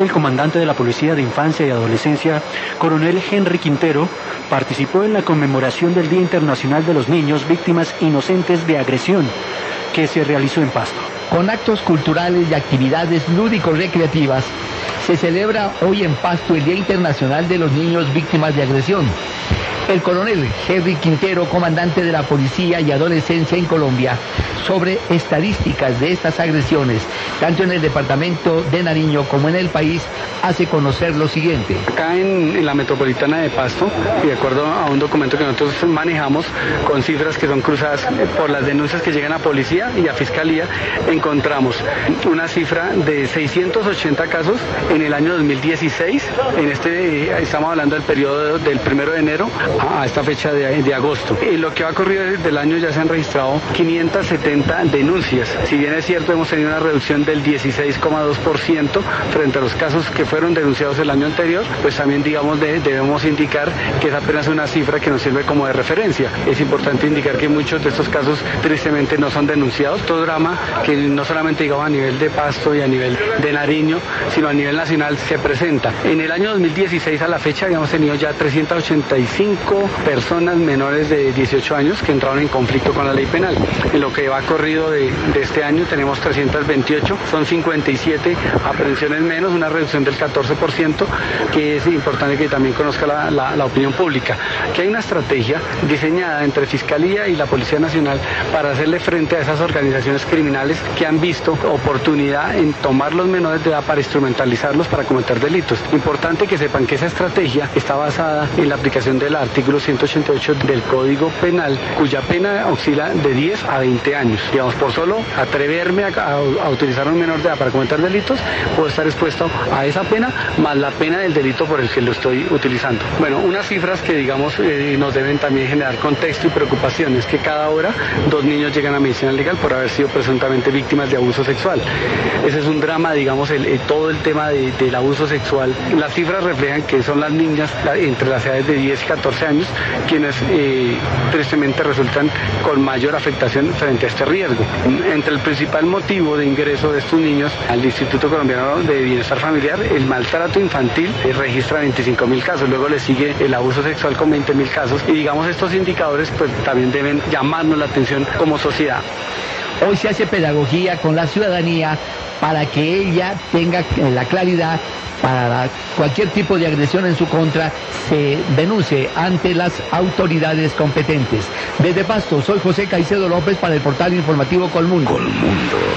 El comandante de la Policía de Infancia y Adolescencia, coronel Henry Quintero, participó en la conmemoración del Día Internacional de los Niños Víctimas Inocentes de Agresión, que se realizó en Pasto. Con actos culturales y actividades lúdico-recreativas, se celebra hoy en Pasto el Día Internacional de los Niños Víctimas de Agresión. El coronel Henry Quintero, comandante de la Policía y Adolescencia en Colombia, sobre estadísticas de estas agresiones, tanto en el departamento de Nariño como en el país, hace conocer lo siguiente. Acá en la metropolitana de Pasto, y de acuerdo a un documento que nosotros manejamos con cifras que son cruzadas por las denuncias que llegan a policía y a fiscalía, encontramos una cifra de 680 casos en el año 2016. Estamos hablando del periodo del 1 de enero a esta fecha de agosto. En lo que va corrido del año ya se han registrado 570 denuncias. Si bien es cierto, hemos tenido una reducción del 16,2% frente a los casos que fueron denunciados el año anterior, pues también debemos indicar que es apenas una cifra que nos sirve como de referencia. Es importante indicar que muchos de estos casos tristemente no son denunciados. Todo drama que no solamente digamos a nivel de Pasto y a nivel de Nariño, sino a nivel nacional se presenta. En el año 2016 a la fecha habíamos tenido ya 385 personas menores de 18 años que entraron en conflicto con la ley penal. En lo que va corrido de este año tenemos 328, son 57 aprehensiones menos, una reducción del 14%, que es importante que también conozca la opinión pública, que hay una estrategia diseñada entre Fiscalía y la Policía Nacional para hacerle frente a esas organizaciones criminales que han visto oportunidad en tomar los menores de edad para instrumentalizarlos para cometer delitos. Importante que sepan que esa estrategia está basada en la aplicación del artículo 188 del Código Penal, cuya pena oscila de 10 a 20 años. Digamos, por solo atreverme a utilizar a un menor de edad para cometer delitos, puedo estar expuesto a esa pena más la pena del delito por el que lo estoy utilizando. Bueno, unas cifras que digamos nos deben también generar contexto y preocupación es que cada hora 2 niños llegan a medicina legal por haber sido presuntamente víctimas de abuso sexual. Ese es un drama, digamos, todo el tema del abuso sexual. Las cifras reflejan que son las niñas entre las edades de 10 y 14 años quienes tristemente resultan con mayor afectación frente a este riesgo. Entre el principal motivo de ingreso de estos niños al Instituto Colombiano de Bienestar Familiar, el maltrato infantil registra 25.000 casos, luego le sigue el abuso sexual con 20.000 casos y digamos estos indicadores pues también deben llamarnos la atención como sociedad. Hoy se hace pedagogía con la ciudadanía para que ella tenga la claridad para cualquier tipo de agresión en su contra se denuncie ante las autoridades competentes. Desde Pasto, soy José Caicedo López para el portal informativo Colmundo.